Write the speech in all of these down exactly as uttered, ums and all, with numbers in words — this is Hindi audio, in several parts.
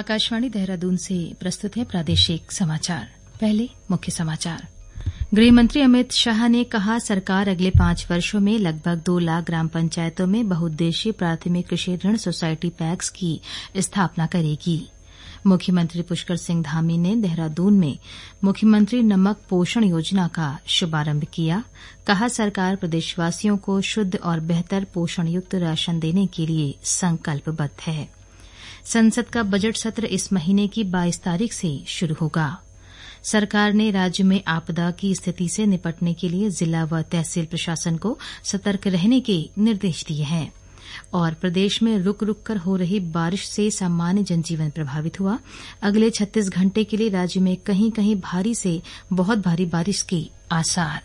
आकाशवाणी देहरादून से प्रस्तुत है प्रादेशिक समाचार। पहले मुख्य समाचार। गृहमंत्री अमित शाह ने कहा, सरकार अगले पांच वर्षों में लगभग दो लाख ग्राम पंचायतों में बहुउद्देशीय प्राथमिक कृषि ऋण सोसायटी पैक्स की स्थापना करेगी। मुख्यमंत्री पुष्कर सिंह धामी ने देहरादून में मुख्यमंत्री नमक पोषण योजना का शुभारंभ किया। कहा, सरकार प्रदेशवासियों को शुद्ध और बेहतर पोषण युक्त राशन देने के लिए संकल्पबद्ध है। संसद का बजट सत्र इस महीने की बाईस तारीख से शुरू होगा। सरकार ने राज्य में आपदा की स्थिति से निपटने के लिए जिला व तहसील प्रशासन को सतर्क रहने के निर्देश दिए हैं। और प्रदेश में रुक रुक कर हो रही बारिश से सामान्य जनजीवन प्रभावित हुआ। अगले छत्तीस घंटे के लिए राज्य में कहीं कहीं भारी से बहुत भारी बारिश के आसार।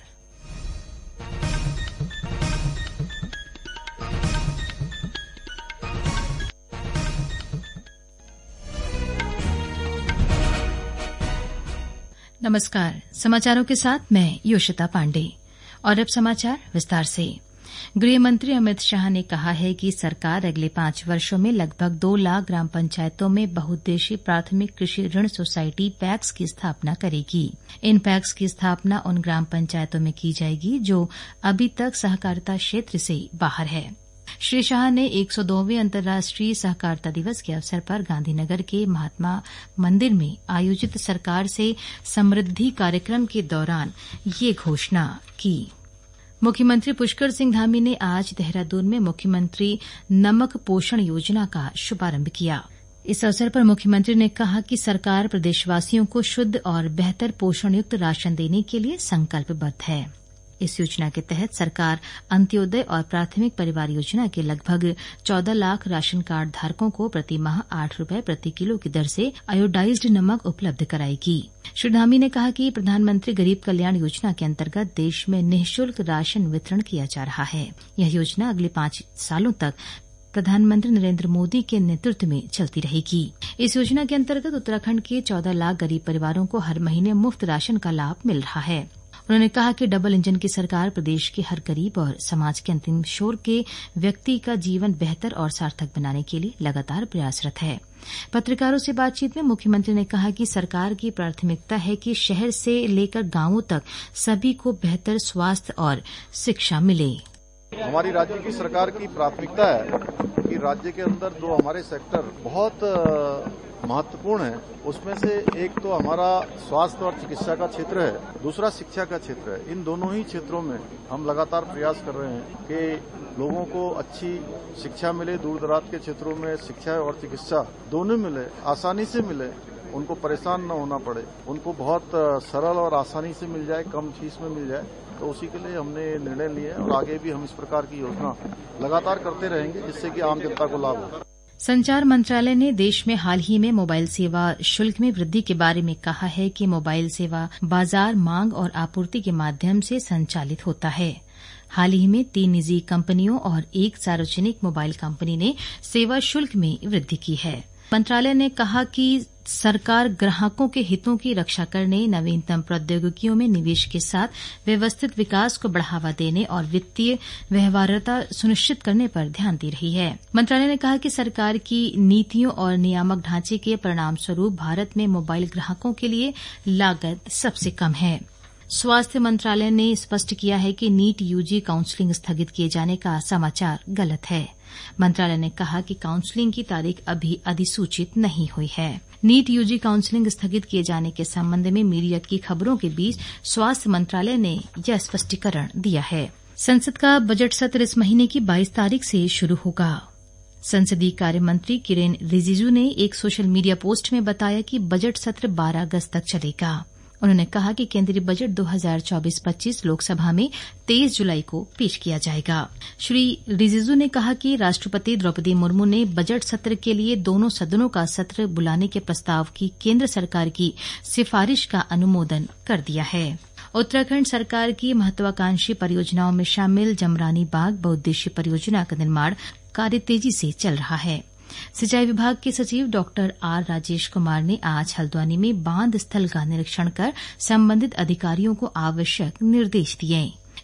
नमस्कार, समाचारों के साथ मैं योशिता पांडे। और अब समाचार विस्तार से। गृहमंत्री अमित शाह ने कहा है कि सरकार अगले पांच वर्षों में लगभग दो लाख ग्राम पंचायतों में बहुउद्देशीय प्राथमिक कृषि ऋण सोसायटी पैक्स की स्थापना करेगी। इन पैक्स की स्थापना उन ग्राम पंचायतों में की जाएगी जो अभी तक सहकारिता क्षेत्र से बाहर है। श्री शाह ने एक सौ दोवें अंतर्राष्ट्रीय सहकारिता दिवस के अवसर पर गांधीनगर के महात्मा मंदिर में आयोजित सरकार से समृद्धि कार्यक्रम के दौरान ये घोषणा की। मुख्यमंत्री पुष्कर सिंह धामी ने आज देहरादून में मुख्यमंत्री नमक पोषण योजना का शुभारंभ किया। इस अवसर पर मुख्यमंत्री ने कहा कि सरकार प्रदेशवासियों को शुद्ध और बेहतर पोषण युक्त राशन देने के लिए संकल्पबद्ध है। इस योजना के तहत सरकार अंत्योदय और प्राथमिक परिवार योजना के लगभग चौदह लाख राशन कार्ड धारकों को प्रति माह आठ रूपये प्रति किलो की दर से आयोडाइज्ड नमक उपलब्ध कराएगी। श्री धामी ने कहा कि प्रधानमंत्री गरीब कल्याण योजना के अंतर्गत देश में निःशुल्क राशन वितरण किया जा रहा है। यह योजना अगले पांच सालों तक प्रधानमंत्री नरेंद्र मोदी के नेतृत्व में चलती रहेगी। इस योजना के अंतर्गत उत्तराखंड के चौदह लाख गरीब परिवारों को हर महीने मुफ्त राशन का लाभ मिल रहा है। उन्होंने कहा कि डबल इंजन की सरकार प्रदेश के हर गरीब और समाज के अंतिम छोर के व्यक्ति का जीवन बेहतर और सार्थक बनाने के लिए लगातार प्रयासरत है। पत्रकारों से बातचीत में मुख्यमंत्री ने कहा कि सरकार की प्राथमिकता है कि शहर से लेकर गांवों तक सभी को बेहतर स्वास्थ्य और शिक्षा मिले। हमारी राज्य की सरकार की प्राथमिकता है कि राज्य के अंदर जो हमारे सेक्टर बहुत महत्वपूर्ण है, उसमें से एक तो हमारा स्वास्थ्य और चिकित्सा का क्षेत्र है, दूसरा शिक्षा का क्षेत्र है। इन दोनों ही क्षेत्रों में हम लगातार प्रयास कर रहे हैं कि लोगों को अच्छी शिक्षा मिले, दूर दराज के क्षेत्रों में शिक्षा और चिकित्सा दोनों मिले, आसानी से मिले, उनको परेशान न होना पड़े, उनको बहुत सरल और आसानी से मिल जाए, कम फीस में मिल जाए। तो उसी के लिए हमने निर्णय लिए और आगे भी हम इस प्रकार की योजना लगातार करते रहेंगे, जिससे कि आम जनता को लाभ हो। संचार मंत्रालय ने देश में हाल ही में मोबाइल सेवा शुल्क में वृद्धि के बारे में कहा है कि मोबाइल सेवा बाजार मांग और आपूर्ति के माध्यम से संचालित होता है। हाल ही में तीन निजी कंपनियों और एक सार्वजनिक मोबाइल कंपनी ने सेवा शुल्क में वृद्धि की है। मंत्रालय ने कहा कि सरकार ग्राहकों के हितों की रक्षा करने, नवीनतम प्रौद्योगिकियों में निवेश के साथ व्यवस्थित विकास को बढ़ावा देने और वित्तीय व्यवहार्यता सुनिश्चित करने पर ध्यान दे रही है। मंत्रालय ने कहा कि सरकार की नीतियों और नियामक ढांचे के परिणाम स्वरूप भारत में मोबाइल ग्राहकों के लिए लागत सबसे कम है। स्वास्थ्य मंत्रालय ने स्पष्ट किया है कि नीट यूजी काउंसलिंग स्थगित किए जाने का समाचार गलत है। मंत्रालय ने कहा कि काउंसलिंग की तारीख अभी अधिसूचित नहीं हुई है। नीट यूजी काउंसलिंग स्थगित किए जाने के संबंध में मीडिया की खबरों के बीच स्वास्थ्य मंत्रालय ने यह स्पष्टीकरण दिया है। संसद का बजट सत्र इस महीने की बाईस तारीख से शुरू होगा। संसदीय कार्य मंत्री किरेन रिजिजू ने एक सोशल मीडिया पोस्ट में बताया कि बजट सत्र बारह अगस्त तक चलेगा। उन्होंने कहा कि केंद्रीय बजट दो हज़ार चौबीस पच्चीस लोकसभा में तेईस जुलाई को पेश किया जाएगा। श्री रिजिजू ने कहा कि राष्ट्रपति द्रौपदी मुर्मू ने बजट सत्र के लिए दोनों सदनों का सत्र बुलाने के प्रस्ताव की केंद्र सरकार की सिफारिश का अनुमोदन कर दिया है। उत्तराखंड सरकार की महत्वाकांक्षी परियोजनाओं में शामिल जमरानी बाग बहुउद्देशीय परियोजना का निर्माण कार्य तेजी से चल रहा है। सिंचाई विभाग के सचिव डॉक्टर आर राजेश कुमार ने आज हल्द्वानी में बांध स्थल का निरीक्षण कर संबंधित अधिकारियों को आवश्यक निर्देश दिए।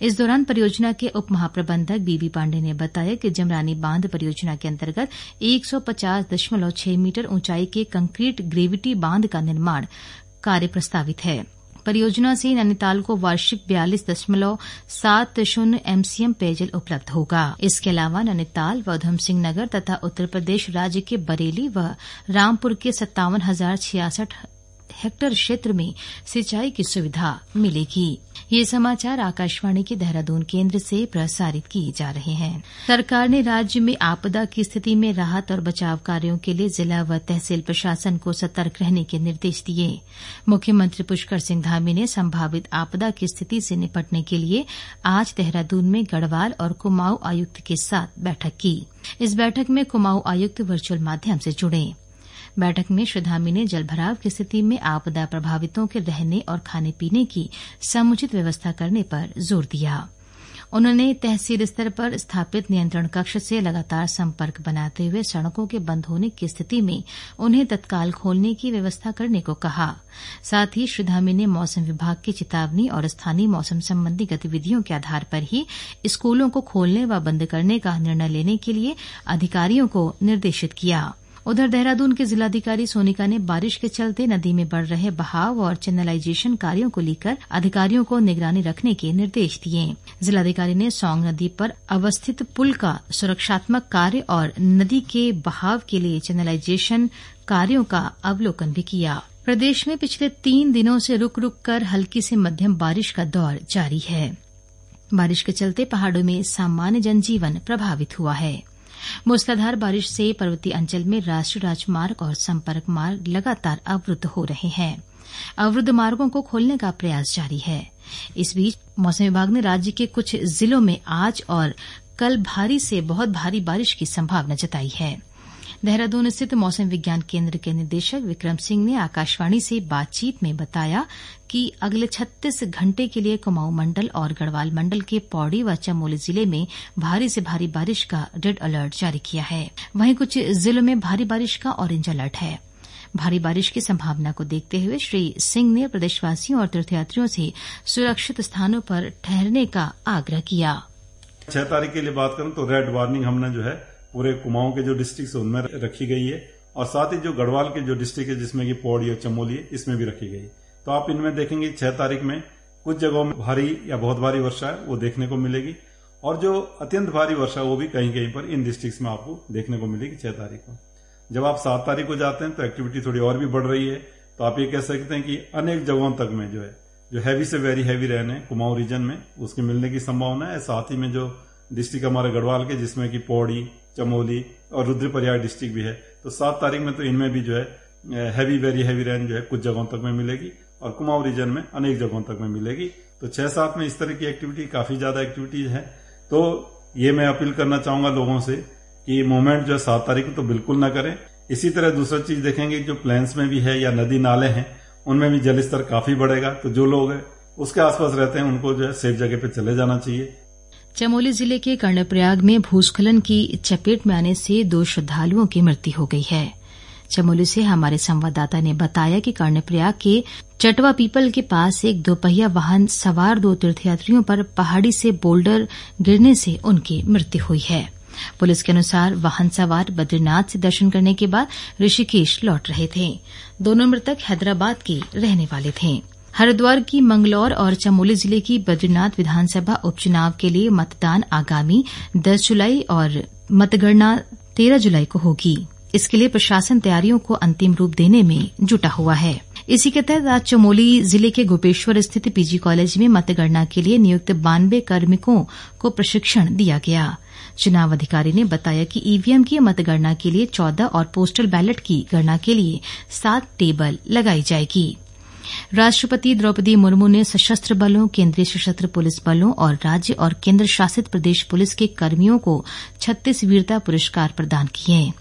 इस दौरान परियोजना के उप महाप्रबंधक बीबी पांडे ने बताया कि जमरानी बांध परियोजना के अंतर्गत एक सौ पचास दशमलव छह मीटर ऊंचाई के कंक्रीट ग्रेविटी बांध का निर्माण कार्य प्रस्तावित है। परियोजना से नैनीताल को वार्षिक बयालीस दशमलव सात शून्य एमसीएम पेयजल उपलब्ध होगा। इसके अलावा नैनीताल व उधम सिंह नगर तथा उत्तर प्रदेश राज्य के बरेली व रामपुर के सत्तावन हजार छियासठ हेक्टेयर क्षेत्र में सिंचाई की सुविधा मिलेगी। ये समाचार आकाशवाणी के देहरादून केंद्र से प्रसारित किए जा रहे हैं। सरकार ने राज्य में आपदा की स्थिति में राहत और बचाव कार्यों के लिए जिला व तहसील प्रशासन को सतर्क रहने के निर्देश दिए। मुख्यमंत्री पुष्कर सिंह धामी ने संभावित आपदा की स्थिति से निपटने के लिए आज देहरादून में गढ़वाल और कुमाऊं आयुक्त के साथ बैठक की। इस बैठक में कुमाऊं आयुक्त वर्चुअल माध्यम से जुड़े। बैठक में श्री धामी ने जलभराव की स्थिति में आपदा प्रभावितों के रहने और खाने पीने की समुचित व्यवस्था करने पर जोर दिया। उन्होंने तहसील स्तर पर स्थापित नियंत्रण कक्ष से लगातार संपर्क बनाते हुए सड़कों के बंद होने की स्थिति में उन्हें तत्काल खोलने की व्यवस्था करने को कहा। साथ ही श्री धामी ने मौसम विभाग की चेतावनी और स्थानीय मौसम संबंधी गतिविधियों के आधार पर ही स्कूलों को खोलने व बंद करने का निर्णय लेने के लिए अधिकारियों को निर्देशित किया। उधर देहरादून के जिलाधिकारी सोनिका ने बारिश के चलते नदी में बढ़ रहे बहाव और चैनलाइजेशन कार्यों को लेकर अधिकारियों को निगरानी रखने के निर्देश दिए। जिलाधिकारी ने सौंग नदी पर अवस्थित पुल का सुरक्षात्मक कार्य और नदी के बहाव के लिए चैनलाइजेशन कार्यों का अवलोकन भी किया। प्रदेश में पिछले तीन दिनों से रुक रुक कर हल्की से मध्यम बारिश का दौर जारी है। बारिश के चलते पहाड़ों में सामान्य जनजीवन प्रभावित हुआ है। मूसलाधार बारिश से पर्वतीय अंचल में राष्ट्रीय राजमार्ग और संपर्क मार्ग लगातार अवरुद्ध हो रहे हैं। अवरुद्ध मार्गों को खोलने का प्रयास जारी है। इस बीच मौसम विभाग ने राज्य के कुछ जिलों में आज और कल भारी से बहुत भारी बारिश की संभावना जताई है। देहरादून स्थित मौसम विज्ञान केंद्र के निदेशक विक्रम सिंह ने आकाशवाणी से बातचीत में बताया कि अगले छत्तीस घंटे के लिए कुमाऊं मंडल और गढ़वाल मंडल के पौड़ी व चमोली जिले में भारी से भारी बारिश का रेड अलर्ट जारी किया है। वहीं कुछ जिलों में भारी बारिश का ऑरेंज अलर्ट है। भारी बारिश की संभावना को देखते हुए श्री सिंह ने प्रदेशवासियों और तीर्थयात्रियों से सुरक्षित स्थानों पर ठहरने का आग्रह किया। छह तारीख के लिए बात करूं तो रेड वार्निंग हमने जो है पूरे कुमाऊं के जो डिस्ट्रिक्ट है उनमें रखी गई है और साथ ही जो गढ़वाल के जो डिस्ट्रिक्ट है जिसमें कि पौड़ी और चमोली है इसमें भी रखी गई। तो आप इनमें देखेंगे छह तारीख में कुछ जगहों में भारी या बहुत भारी वर्षा है वो देखने को मिलेगी और जो अत्यंत भारी वर्षा वो भी कहीं कहीं पर इन डिस्ट्रिक्ट्स में आपको देखने को मिलेगी छह तारीख को। जब आप सात तारीख को जाते हैं तो एक्टिविटी थोड़ी और भी बढ़ रही है। तो आप ये कह सकते हैं कि अनेक जगहों तक में जो है जो हैवी से वेरी हैवी रेन है कुमाऊं रीजन में उसके मिलने की संभावना है। साथ ही में जो डिस्ट्रिक्ट हमारे गढ़वाल के जिसमें कि पौड़ी चमोली और रुद्रप्रयाग डिस्ट्रिक्ट भी है तो सात तारीख में तो इनमें भी जो है हैवी वेरी हैवी रेन जो है कुछ जगहों तक में मिलेगी और कुमाऊं रीजन में अनेक जगहों तक में मिलेगी। तो छह सात में इस तरह की एक्टिविटी काफी ज्यादा एक्टिविटीज है। तो ये मैं अपील करना चाहूंगा लोगों से कि मूवमेंट जो है सात तारीख को तो बिल्कुल न करें। इसी तरह दूसरा चीज देखेंगे जो प्लेन्स में भी है या नदी नाले हैं उनमें भी जल स्तर काफी बढ़ेगा। तो जो लोग हैं उसके आसपास रहते हैं उनको जो है सेफ जगह पे चले जाना चाहिए। चमोली जिले के कर्णप्रयाग में भूस्खलन की चपेट में आने से दो श्रद्धालुओं की मृत्यु हो गई है। चमोली से हमारे संवाददाता ने बताया कि कर्णप्रयाग के चटवा पीपल के पास एक दोपहिया वाहन सवार दो तीर्थयात्रियों पर पहाड़ी से बोल्डर गिरने से उनकी मृत्यु हुई है। पुलिस के अनुसार वाहन सवार बद्रीनाथ से दर्शन करने के बाद ऋषिकेश लौट रहे थे। दोनों मृतक हैदराबाद के रहने वाले थे। हरिद्वार की मंगलौर और चमोली जिले की बद्रीनाथ विधानसभा उपचुनाव के लिए मतदान आगामी दस जुलाई और मतगणना तेरह जुलाई को होगी। इसके लिए प्रशासन तैयारियों को अंतिम रूप देने में जुटा हुआ है। इसी के तहत आज चमोली जिले के गोपेश्वर स्थित पीजी कॉलेज में मतगणना के लिए नियुक्त बानवे कार्मिकों को प्रशिक्षण दिया गया। चुनाव अधिकारी ने बताया कि ईवीएम की मतगणना के लिए चौदह और पोस्टल बैलेट की गणना के लिए सात टेबल लगाई जाएगी। राष्ट्रपति द्रौपदी मुर्मू ने सशस्त्र बलों, केंद्रीय सशस्त्र पुलिस बलों और राज्य और केंद्र शासित प्रदेश पुलिस के कर्मियों को छत्तीस वीरता पुरस्कार प्रदान किए।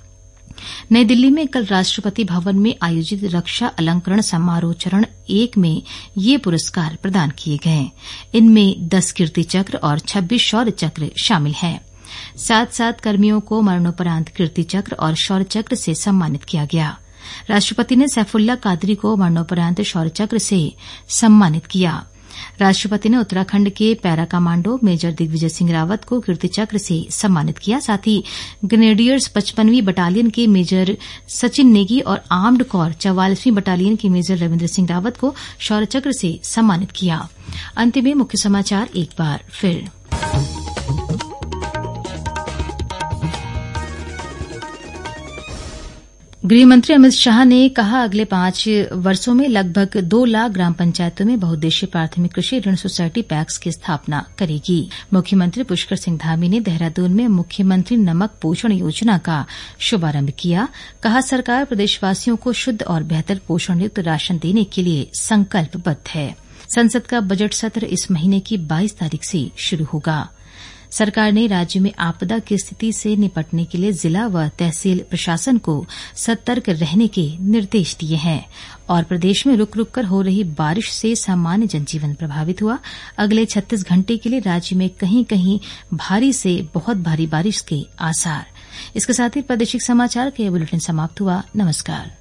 नई दिल्ली में कल राष्ट्रपति भवन में आयोजित रक्षा अलंकरण समारोह चरण एक में ये पुरस्कार प्रदान किए गए। इनमें दस कीर्ति चक्र और छब्बीस शौर्य चक्र शामिल हैं। सात सात कर्मियों को मरणोपरांत कीर्ति चक्र और शौर्य चक्र से सम्मानित किया गया। राष्ट्रपति ने सैफुल्ला कादरी को मरणोपरांत शौर्य चक्र से सम्मानित किया। राष्ट्रपति ने उत्तराखंड के para commando major Digvijay Singh Rawat को कीर्ति चक्र से सम्मानित किया। साथ ही ग्रेनेडियर्स पचपनवीं बटालियन के मेजर सचिन नेगी और आर्म्ड कोर चौवालीसवीं बटालियन के मेजर रविन्द्र सिंह रावत को शौर्य चक्र से सम्मानित किया। अंत में मुख्य समाचार एक बार फिर। गृहमंत्री अमित शाह ने कहा, अगले पांच वर्षों में लगभग दो लाख ग्राम पंचायतों में बहुउद्देशीय प्राथमिक कृषि ऋण सोसायटी पैक्स की स्थापना करेगी। मुख्यमंत्री पुष्कर सिंह धामी ने देहरादून में मुख्यमंत्री नमक पोषण योजना का शुभारंभ किया। कहा, सरकार प्रदेशवासियों को शुद्ध और बेहतर पोषण युक्त राशन देने के लिए संकल्पबद्ध है। संसद का बजट सत्र इस महीने की बाईस तारीख से शुरू होगा। सरकार ने राज्य में आपदा की स्थिति से निपटने के लिए जिला व तहसील प्रशासन को सतर्क रहने के निर्देश दिए हैं। और प्रदेश में रुक रुक कर हो रही बारिश से सामान्य जनजीवन प्रभावित हुआ। अगले छत्तीस घंटे के लिए राज्य में कहीं कहीं भारी से बहुत भारी बारिश के आसार। इसके साथ ही प्रादेशिक समाचार का ये बुलेटिन समाप्त हुआ। नमस्कार।